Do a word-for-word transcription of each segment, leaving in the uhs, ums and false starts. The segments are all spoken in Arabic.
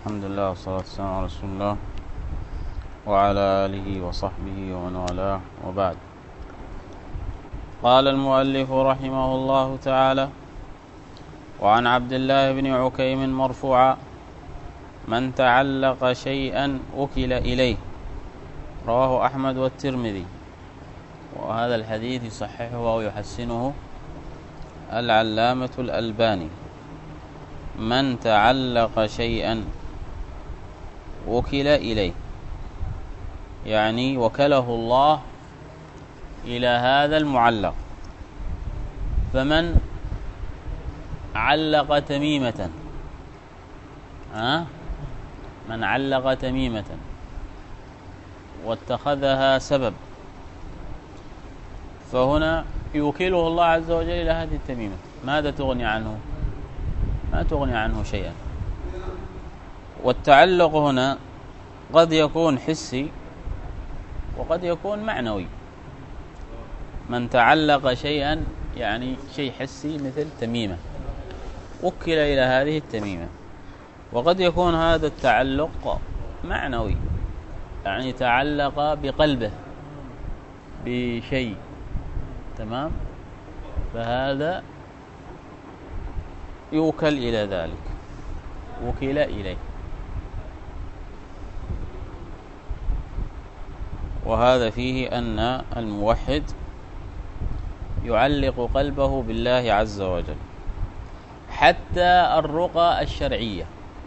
الحمد لله والصلاة والسلام على رسول الله وعلى آله وصحبه ومن والاه، وبعد. قال المؤلف رحمه الله تعالى: وعن عبد الله بن عكيم مرفوعا: من تعلق شيئا وكل إليه. رواه أحمد والترمذي. وهذا الحديث يصححه أو يحسنه العلامة الألباني. من تعلق شيئا وكل إليه، يعني وكله الله إلى هذا المعلق. فمن علق تميمة أه؟ من علق تميمة واتخذها سبب، فهنا يوكله الله عز وجل إلى هذه التميمة. ماذا تغني عنه؟ ما تغني عنه شيئا. والتعلق هنا قد يكون حسي وقد يكون معنوي. من تعلق شيئا يعني شيء حسي مثل تميمة، وكل إلى هذه التميمة. وقد يكون هذا التعلق معنوي، يعني تعلق بقلبه بشيء، تمام، فهذا يوكل إلى ذلك، وكل إليه. وهذا فيه أن الموحد يعلق قلبه بالله عز وجل. حتى الرقى الشرعية،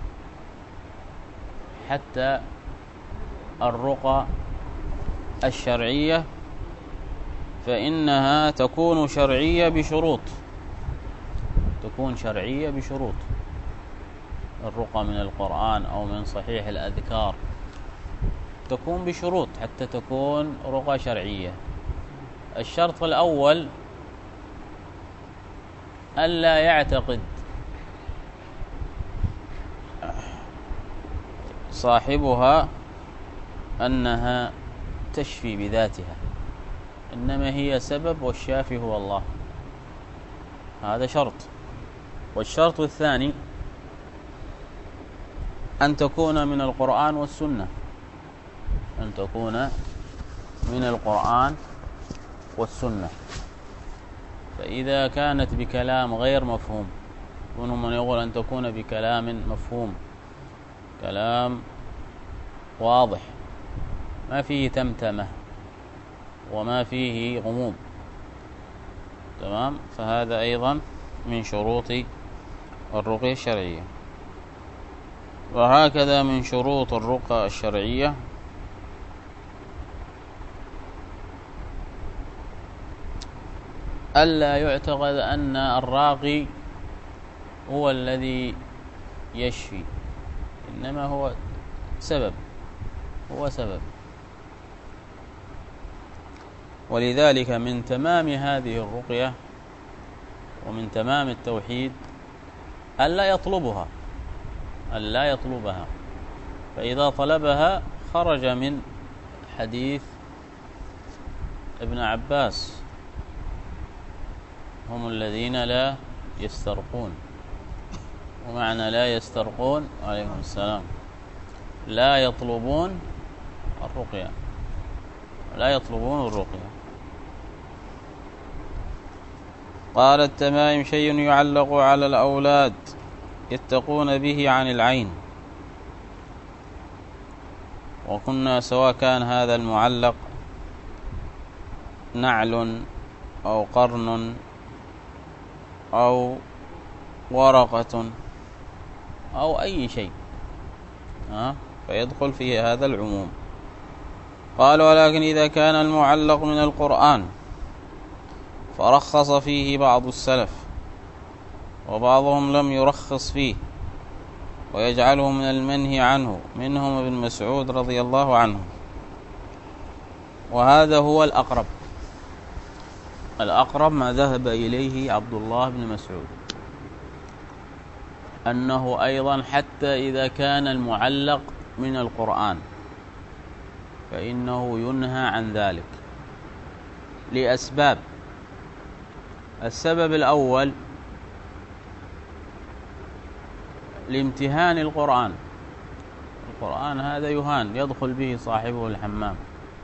حتى الرقى الشرعية فإنها تكون شرعية بشروط، تكون شرعية بشروط. الرقى من القرآن أو من صحيح الأذكار تكون بشروط حتى تكون رقى شرعية. الشرط الأول ألا يعتقد صاحبها أنها تشفي بذاتها، إنما هي سبب والشافي هو الله. هذا شرط. والشرط الثاني أن تكون من القرآن والسنة، أن تكون من القرآن والسنة. فإذا كانت بكلام غير مفهوم، منهم من يقول أن تكون بكلام مفهوم، كلام واضح ما فيه تمتمة وما فيه غموض، تمام، فهذا أيضا من شروط الرقية الشرعية. وهكذا من شروط الرقى الشرعية ألا يعتقد أن الراقي هو الذي يشفي، إنما هو سبب، هو سبب. ولذلك من تمام هذه الرقية ومن تمام التوحيد ألا يطلبها، ألا يطلبها. فإذا طلبها خرج من حديث ابن عباس: هم الذين لا يسترقون. ومعنى لا يسترقون عليهم السلام لا يطلبون الرقية، لا يطلبون الرقية. قال: التمائم شيء يعلق على الأولاد يتقون به عن العين. وكنا سواء كان هذا المعلق نعل أو قرن أو ورقة أو أي شيء أه؟ فيدخل فيه هذا العموم. قال: ولكن إذا كان المعلق من القرآن فرخص فيه بعض السلف، وبعضهم لم يرخص فيه ويجعله من المنهي عنه، منهم ابن مسعود رضي الله عنه. وهذا هو الأقرب، الأقرب ما ذهب إليه عبد الله بن مسعود، أنه أيضا حتى إذا كان المعلق من القرآن فإنه ينهى عن ذلك لأسباب. السبب الأول لامتهان القرآن القرآن هذا يهان، يدخل به صاحبه الحمام،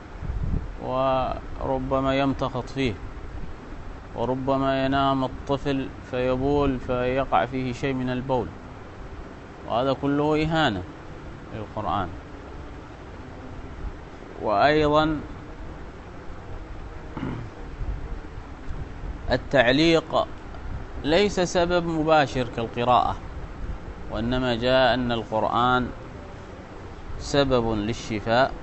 وربما يمتخط فيه، وربما ينام الطفل فيبول فيقع فيه شيء من البول، وهذا كله إهانة للقرآن. وأيضا التعليق ليس سبب مباشر كالقراءة، وإنما جاء أن القرآن سبب للشفاء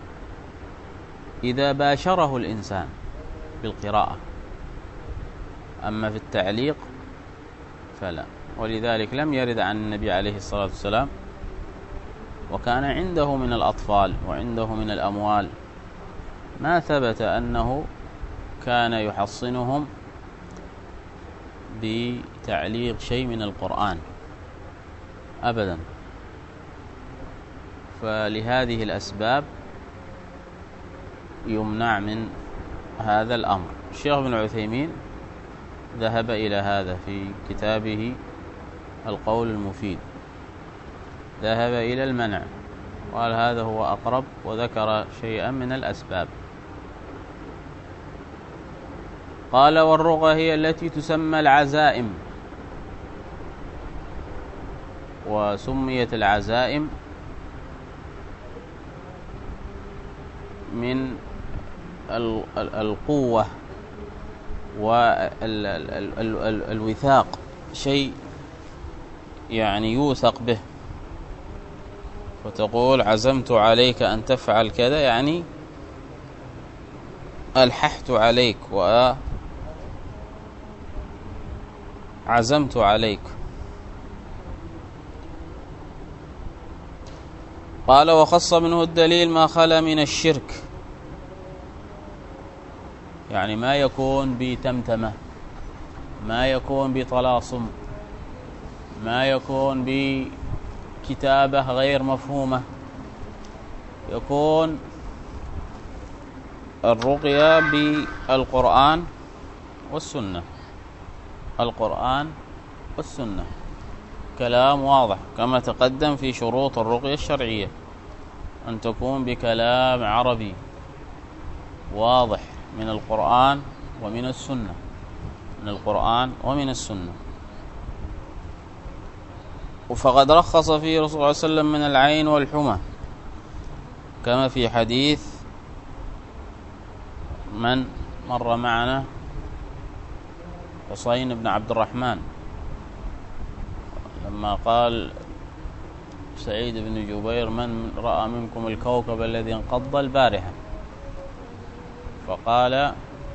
إذا باشره الإنسان بالقراءة، أما في التعليق فلا. ولذلك لم يرد عن النبي عليه الصلاة والسلام، وكان عنده من الأطفال وعنده من الأموال، ما ثبت أنه كان يحصنهم بتعليق شيء من القرآن أبدا. فلهذه الأسباب يمنع من هذا الأمر. الشيخ ابن عثيمين ذهب إلى هذا في كتابه القول المفيد، ذهب إلى المنع، قال هذا هو أقرب، وذكر شيئا من الأسباب. قال والرقى هي التي تسمى العزائم، وسميت العزائم من القوة والوثاق، شيء يعني يوثق به، وتقول عزمت عليك أن تفعل كذا، يعني ألححت عليك وعزمت عليك. قال وخص منه الدليل ما خلا من الشرك، يعني ما يكون بتمتمة، ما يكون بطلاصم، ما يكون بكتابة غير مفهومة، يكون الرقية بالقرآن والسنة، القرآن والسنة، كلام واضح كما تقدم في شروط الرقية الشرعية، أن تكون بكلام عربي واضح من القرآن ومن السنة، من القرآن ومن السنة. فقد رخص فيه رسول الله صلى الله عليه وسلم من العين والحمى، كما في حديث من مر معنا حسين بن عبد الرحمن، لما قال سعيد بن جبير من رأى منكم الكوكب الذي انقض البارحة، فقال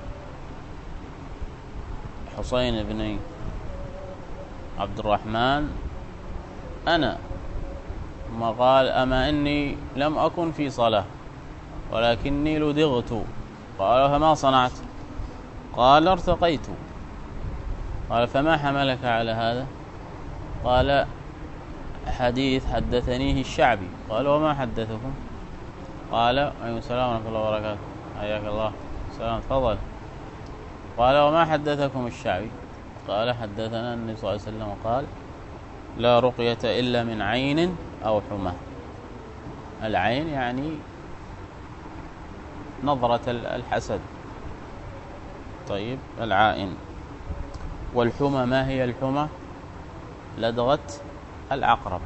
حسين بن عبد الرحمن أنا، ثم قال أما إني لم أكن في صلاة ولكني لدغت. قال فما صنعت؟ قال ارتقيت. قال فما حملك على هذا؟ قال حديث حدثنيه الشعبي. قال وما حدثكم؟ قال عليكم السلام ورحمة الله وبركاته، حياك الله، السلام، تفضل. قال وما حدثكم الشعبي؟ قال حدثنا النبي صلى الله عليه وسلم قال لا رقية إلا من عين أو حمى. العين يعني نظرة الحسد، طيب، العائن. والحمى ما هي الحمى؟ لدغة العقرب.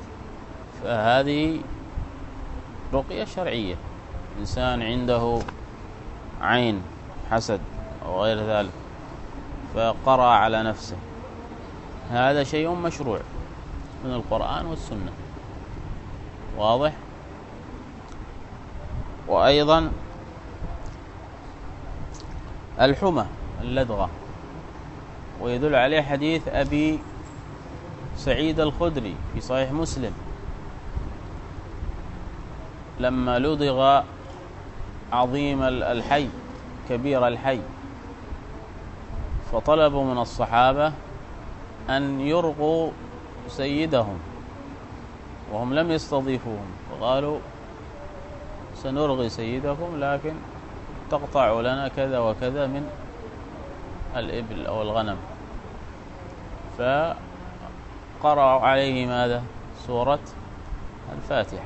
فهذه رقية شرعية، إنسان عنده عين حسد أو غير ذلك فقرأ على نفسه، هذا شيء مشروع من القرآن والسنة، واضح. وأيضا الحمى اللدغة، ويدل عليه حديث أبي سعيد الخدري في صحيح مسلم لما لدغ عظيم الحي كبير الحي، فطلبوا من الصحابة أن يرقوا سيدهم وهم لم يستضيفوهم، فقالوا سنرغي سيدكم لكن تقطع لنا كذا وكذا من الإبل أو الغنم. فقرأوا عليه ماذا؟ سورة الفاتحة،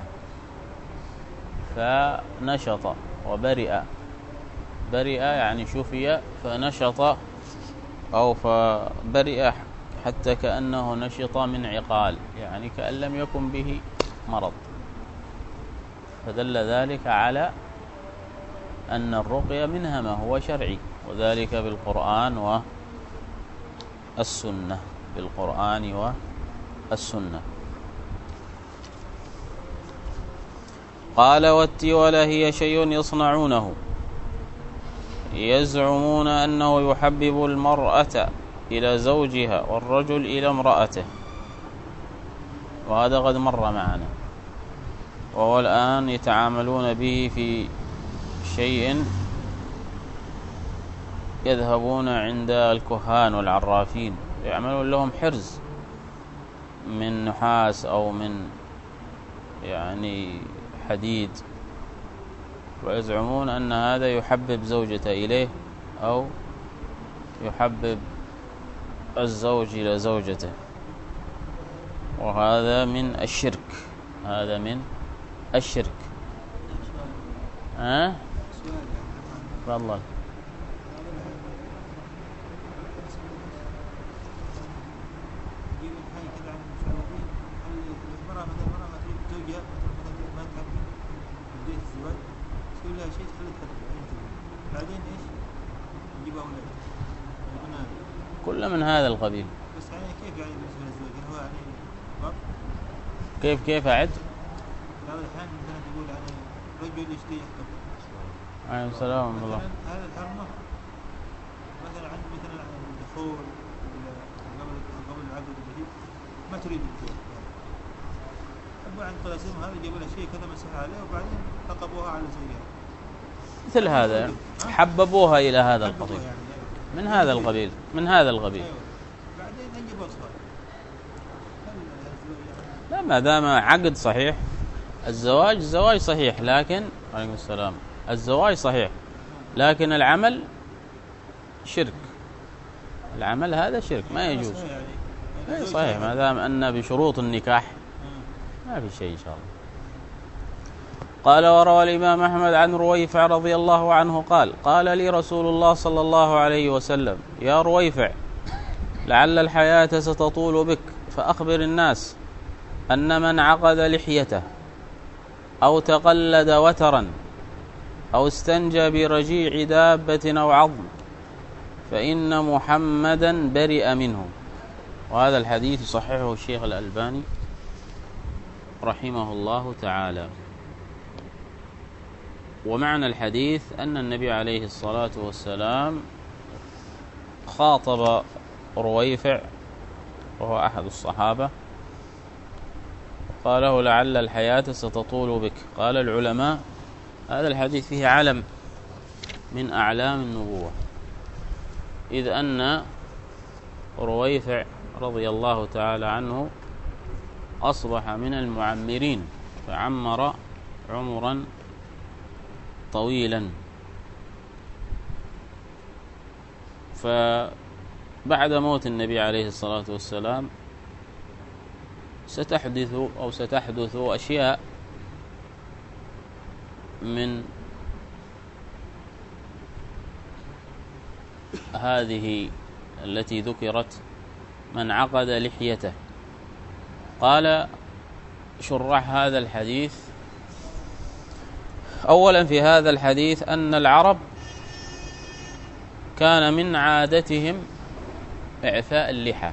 فنشط وبرئ. برئ يعني شفي، فنشط أو فبرئ حتى كأنه نشط من عقال، يعني كأن لم يكن به مرض. فدل ذلك على أن الرقية منها ما هو شرعي، وذلك بالقرآن والسنة، بالقرآن والسنة. قال: والتولة هي شيء يصنعونه يزعمون أنه يحبب المرأة إلى زوجها والرجل إلى امرأته، وهذا قد مر معنا، وهو الآن يتعاملون به في شيء يذهبون عند الكهان والعرافين يعملون لهم حرز من نحاس أو من يعني حديد، ويزعمون أن هذا يحبب زوجته إليه أو يحبب الزوج إلى زوجته، وهذا من الشرك، هذا من الشرك. ها؟ والله كل من هذا القبيل. بس يعني كيف يعني بالنسبة للزوج؟ هو يعني ضبط؟ كيف كيف أعد؟ بعض الأحيان مثلا يقول يعني رجل يشتي يخطب. عليه السلام ورحمة الله. هذا الحرمة مثلا عند مثلا الدخول قبل قبل العقد الجديد ما تريد الدخول. أبو عند قاسم هذا جاب له شيء كذا مسح عليه وبعدين رقبوها على زوجها. مثل هذا حببوها إلى هذا القبيل، من هذا القبيل من هذا القبيل. بعدين نجيب أصفار. لا، ما دام عقد صحيح، الزواج الزواج صحيح، لكن عليكم السلام الزواج صحيح، لكن العمل شرك. العمل هذا شرك ما يجوز. أي صحيح، ما دام أن بشروط النكاح ما في شيء إن شاء الله. قال: وروى الإمام أحمد عن رويفع رضي الله عنه قال: قال لي رسول الله صلى الله عليه وسلم: يا رويفع، لعل الحياة ستطول بك، فأخبر الناس أن من عقد لحيته أو تقلد وترا أو استنجى برجيع دابة أو عظم فإن محمدا برئ منه. وهذا الحديث يصححه الشيخ الألباني رحمه الله تعالى. ومعنى الحديث أن النبي عليه الصلاة والسلام خاطب رويفع وهو أحد الصحابة، قال له: لعل الحياة ستطول بك. قال العلماء: هذا الحديث فيه علم من أعلام النبوة، إذ أن رويفع رضي الله تعالى عنه أصبح من المعمرين، فعمر عمرا طويلا. فبعد موت النبي عليه الصلاة والسلام ستحدث أو ستحدث أشياء من هذه التي ذكرت من عقد لحيته. قال شرح هذا الحديث: أولا في هذا الحديث أن العرب كان من عادتهم إعفاء اللحى،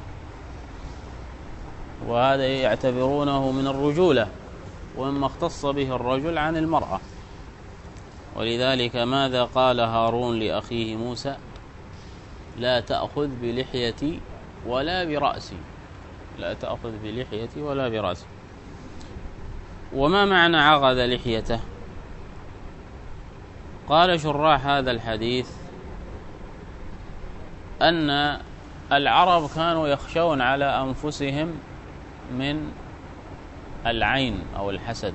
وهذا يعتبرونه من الرجولة ومما اختص به الرجل عن المرأة. ولذلك ماذا قال هارون لأخيه موسى: لا تأخذ بلحيتي ولا برأسي، لا تأخذ بلحيتي ولا برأسي. وما معنى عقد لحيته؟ قال شراح هذا الحديث أن العرب كانوا يخشون على أنفسهم من العين أو الحسد،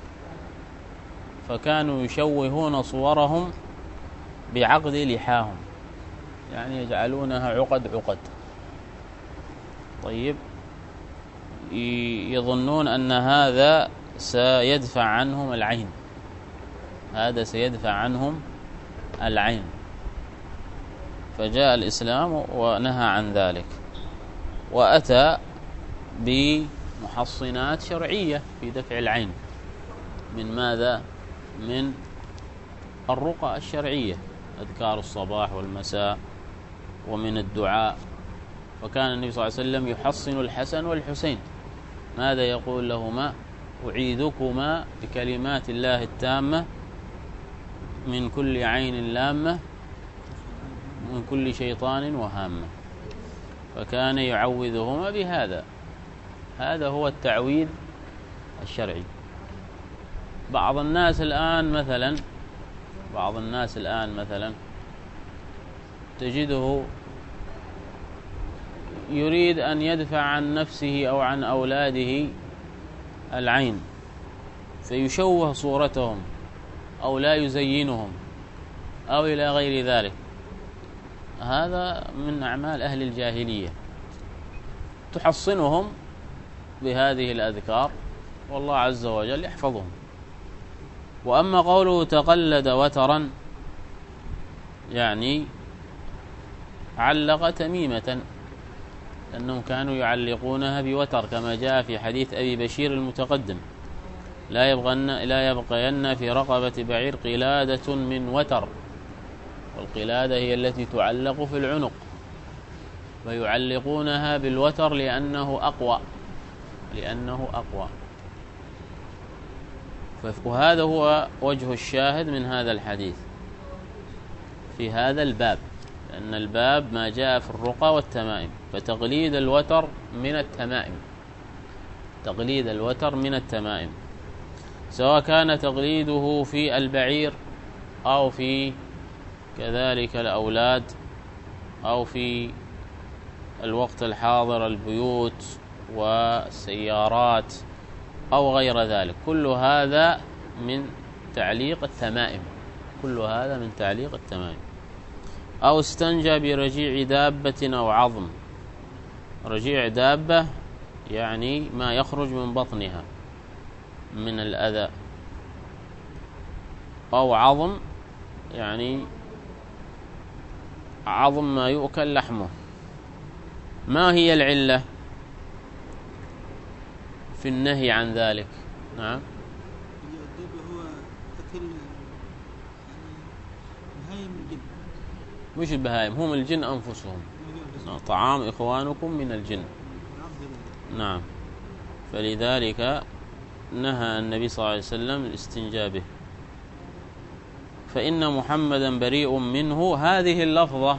فكانوا يشوهون صورهم بعقد لحاهم، يعني يجعلونها عقد عقد. طيب، يظنون أن هذا سيدفع عنهم العين، هذا سيدفع عنهم العين. فجاء الإسلام ونهى عن ذلك، وأتى بمحصنات شرعية في دفع العين. من ماذا؟ من الرقى الشرعية، أذكار الصباح والمساء، ومن الدعاء. وكان النبي صلى الله عليه وسلم يحصن الحسن والحسين، ماذا يقول لهما؟ أعيذكما بكلمات الله التامة من كل عين لامة من كل شيطان وهامة. فكان يعوذهما بهذا، هذا هو التعويذ الشرعي. بعض الناس الآن مثلا بعض الناس الآن مثلا تجده يريد أن يدفع عن نفسه أو عن أولاده العين، فيشوه صورتهم أو لا يزينهم أو إلى غير ذلك. هذا من أعمال أهل الجاهلية. تحصنهم بهذه الأذكار والله عز وجل يحفظهم. وأما قوله تقلد وترا، يعني علق تميمة، أنهم كانوا يعلقونها بوتر كما جاء في حديث أبي بشير المتقدم: لا يبغين لا يبقين في رقبة بعير قلادة من وتر. والقلادة هي التي تعلق في العنق، ويعلقونها بالوتر لأنه أقوى لأنه أقوى وهذا هو وجه الشاهد من هذا الحديث في هذا الباب، لأن الباب ما جاء في الرقى والتمائم. فتقليد الوتر من التمائم تقليد الوتر من التمائم، سواء كان تقليده في البعير أو في كذلك الأولاد أو في الوقت الحاضر البيوت والسيارات أو غير ذلك. كل هذا من تعليق التمائم كل هذا من تعليق التمائم. أو استنجى برجيع دابة أو عظم. رجيع دابة يعني ما يخرج من بطنها من الأذى، أو عظم يعني عظم ما يؤكل لحمه. ما هي العلة في النهي عن ذلك؟ نعم، هو أكل بهايم الجن، مش البهايم، هم الجن أنفسهم. طعام إخوانكم من الجن. نعم، فلذلك نهى النبي صلى الله عليه وسلم الاستنجاء به. فإن محمدا بريء منه، هذه اللفظة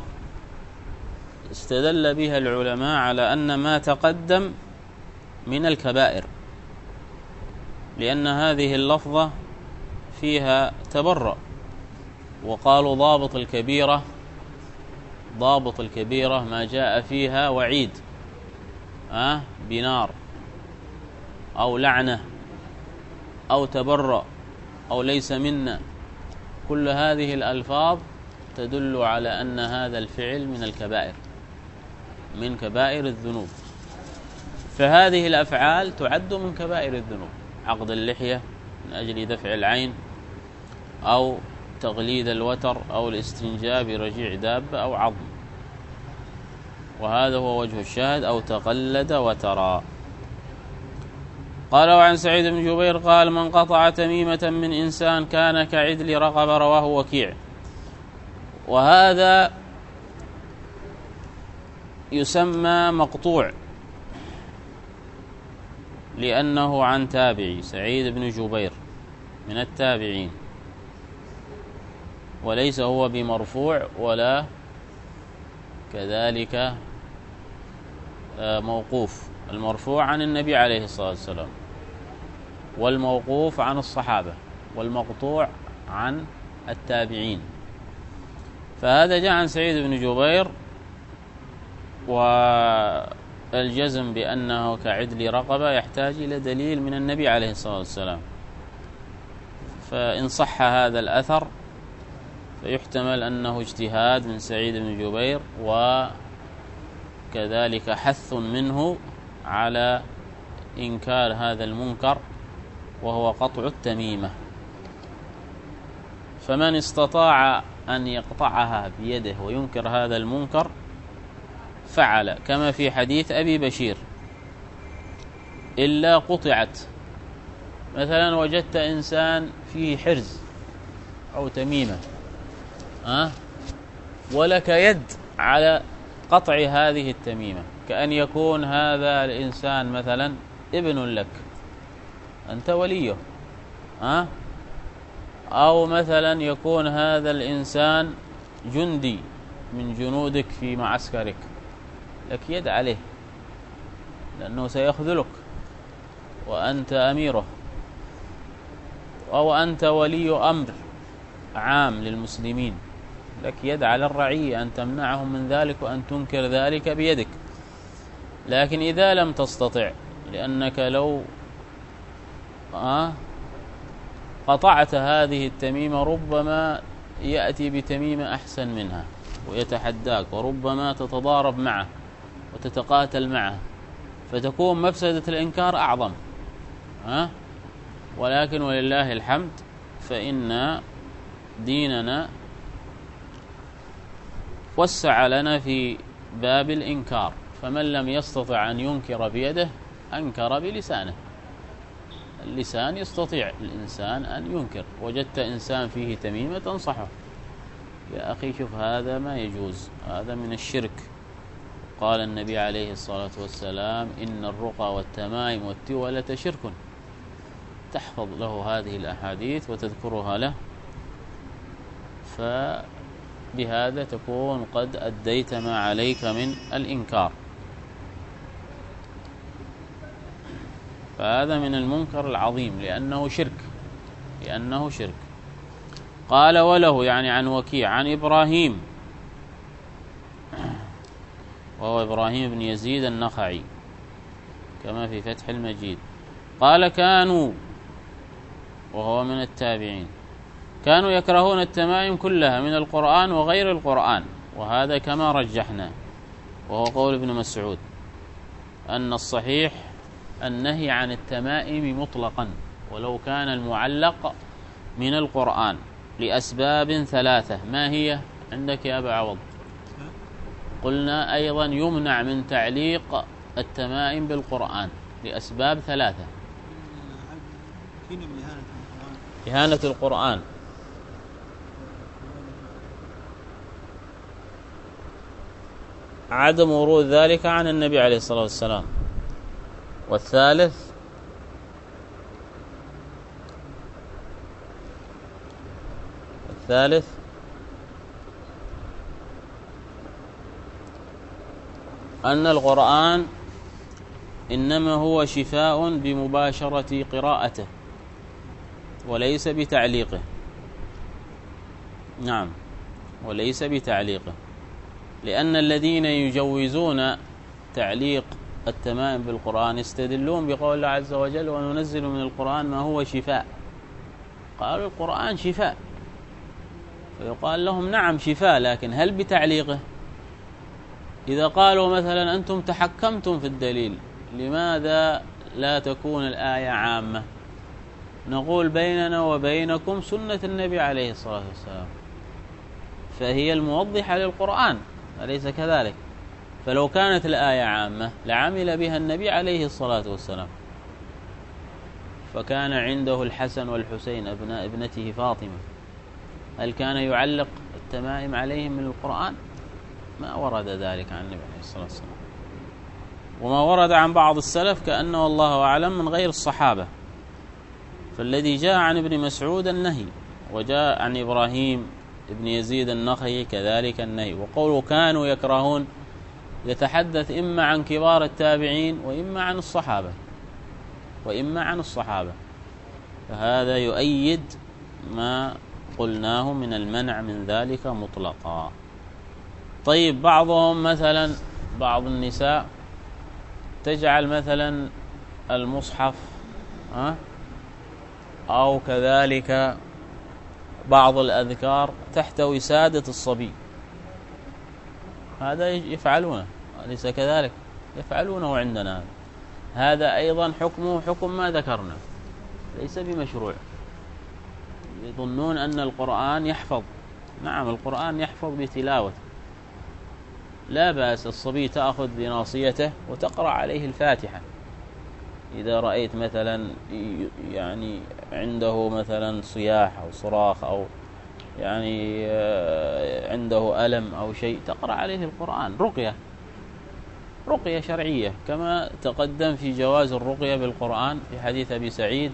استدل بها العلماء على أن ما تقدم من الكبائر، لأن هذه اللفظة فيها تبرأ. وقالوا ضابط الكبيرة ضابط الكبيرة ما جاء فيها وعيد أه بنار أو لعنة أو تبرأ أو ليس منا. كل هذه الألفاظ تدل على أن هذا الفعل من الكبائر من كبائر الذنوب. فهذه الأفعال تعد من كبائر الذنوب: عقد اللحية من أجل دفع العين، أو تقليد الوتر، أو الاستنجاء برجيع دابة أو عظم. وهذا هو وجه الشاهد: أو تقلد وترى. قال: وعن سعيد بن جبير قال: من قطع تميمة من إنسان كان كعدل رقبة. رواه وكيع. وهذا يسمى مقطوع لأنه عن تابعي سعيد بن جبير من التابعين، وليس هو بمرفوع ولا كذلك موقوف. المرفوع عن النبي عليه الصلاة والسلام، والموقوف عن الصحابة، والمقطوع عن التابعين. فهذا جاء عن سعيد بن جبير، والجزم بأنه كعدل رقبة يحتاج إلى دليل من النبي عليه الصلاة والسلام. فإن صح هذا الأثر فيحتمل أنه اجتهاد من سعيد بن جبير، وكذلك حث منه على إنكار هذا المنكر وهو قطع التميمة. فمن استطاع أن يقطعها بيده وينكر هذا المنكر فعل، كما في حديث أبي بشير: إلا قطعت. مثلا وجدت إنسان فيه حرز أو تميمة أه؟ ولك يد على قطع هذه التميمة، كأن يكون هذا الإنسان مثلا ابن لك، أنت وليه أه؟ أو مثلا يكون هذا الإنسان جندي من جنودك في معسكرك، لك يد عليه لأنه سيخذلك وأنت أميره، أو أنت ولي أمر عام للمسلمين، لك يد على الرعية أن تمنعهم من ذلك وأن تنكر ذلك بيدك. لكن إذا لم تستطع، لأنك لو آه قطعت هذه التميمة ربما يأتي بتميمة أحسن منها ويتحداك، وربما تتضارب معه وتتقاتل معه، فتكون مفسدة الإنكار أعظم ها؟ ولكن ولله الحمد فإن ديننا وسع لنا في باب الإنكار، فمن لم يستطع أن ينكر بيده أنكر بلسانه. اللسان يستطيع الإنسان أن ينكر. وجدت إنسان فيه تميمة تنصحه: يا أخي شوف هذا ما يجوز، هذا من الشرك. قال النبي عليه الصلاة والسلام: إن الرقى والتمائم والتولة شرك. تحفظ له هذه الأحاديث وتذكرها له، فبهذا تكون قد أديت ما عليك من الإنكار. فهذا من المنكر العظيم لأنه شرك لأنه شرك. قال: وله يعني عن وكيع عن إبراهيم، وهو إبراهيم بن يزيد النخعي كما في فتح المجيد، قال: كانوا، وهو من التابعين، كانوا يكرهون التمائم كلها من القرآن وغير القرآن، وهذا كما رجحنا، وهو قول ابن مسعود أن الصحيح النهي عن التمائم مطلقا ولو كان المعلق من القرآن لأسباب ثلاثة. ما هي عندك يا أبا عوض؟ قلنا أيضا يمنع من تعليق التمائم بالقرآن لأسباب ثلاثة: إهانة القرآن، عدم ورود ذلك عن النبي عليه الصلاة والسلام، والثالث الثالث أن القرآن إنما هو شفاء بمباشرة قراءته وليس بتعليقه. نعم، وليس بتعليقه، لأن الذين يجوزون تعليق التمائم بالقرآن يستدلون بقول الله عز وجل: وننزل من القرآن ما هو شفاء. قالوا القرآن شفاء، فيقال لهم: نعم شفاء، لكن هل بتعليقه؟ إذا قالوا مثلا: أنتم تحكمتم في الدليل، لماذا لا تكون الآية عامة؟ نقول: بيننا وبينكم سنة النبي عليه الصلاة والسلام، فهي الموضحة للقرآن، أليس كذلك؟ فلو كانت الآية عامة لعمل بها النبي عليه الصلاة والسلام. فكان عنده الحسن والحسين ابناء ابنته فاطمة، هل كان يعلق التمائم عليهم من القرآن؟ ما ورد ذلك عن النبي عليه الصلاة والسلام، وما ورد عن بعض السلف كأنه والله أعلم من غير الصحابة. فالذي جاء عن ابن مسعود النهي، وجاء عن إبراهيم ابن يزيد النخعي كذلك النهي. وقوله كانوا يكرهون يتحدث إما عن كبار التابعين وإما عن الصحابة وإما عن الصحابة فهذا يؤيد ما قلناه من المنع من ذلك مطلقا. طيب، بعضهم مثلا بعض النساء تجعل مثلا المصحف أه؟ أو كذلك بعض الأذكار تحت وسادة الصبي، هذا يفعلونه، أليس كذلك؟ يفعلونه عندنا. هذا أيضا حكمه حكم ما ذكرنا، ليس بمشروع. يظنون أن القرآن يحفظ. نعم القرآن يحفظ بتلاوته، لا بأس. الصبي تأخذ بناصيته وتقرأ عليه الفاتحة. إذا رأيت مثلا يعني عنده مثلا صياح أو صراخ أو يعني عنده ألم أو شيء، تقرأ عليه القرآن. رقية رقية شرعية، كما تقدم في جواز الرقية بالقرآن في حديث أبي سعيد،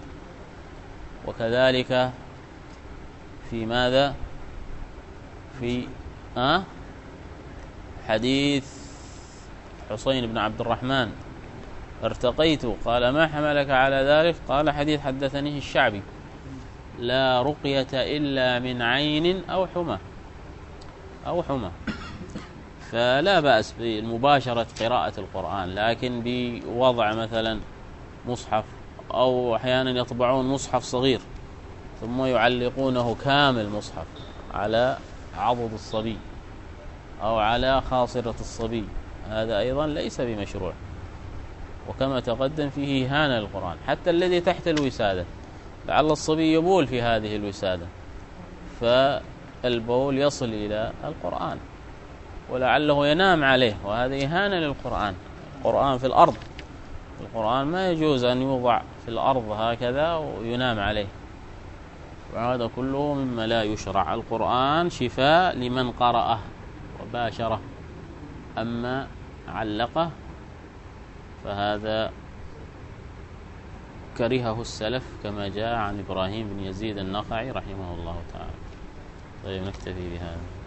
وكذلك في ماذا في أه حديث حسين بن عبد الرحمن ارتقيت، قال ما حملك على ذلك؟ قال حديث حدثنيه الشعبي: لا رقية إلا من عين أو حمى أو حمى. فلا بأس بمباشرة قراءة القرآن، لكن بوضع مثلا مصحف، أو أحيانا يطبعون مصحف صغير ثم يعلقونه كامل مصحف على عضد الصبي أو على خاصرة الصبي، هذا أيضا ليس بمشروع. وكما تقدم فيه إهانة للقرآن. حتى الذي تحت الوسادة، لعل الصبي يبول في هذه الوسادة، فالبول يصل إلى القرآن ولعله ينام عليه، وهذا إهانة للقرآن. القرآن في الأرض، القرآن ما يجوز أن يوضع في الأرض هكذا وينام عليه، وهذا كله مما لا يشرع. القرآن شفاء لمن قرأه وباشره، أما علقه فهذا كرهه السلف، كما جاء عن إبراهيم بن يزيد النخعي رحمه الله تعالى. طيب نكتفي بهذا.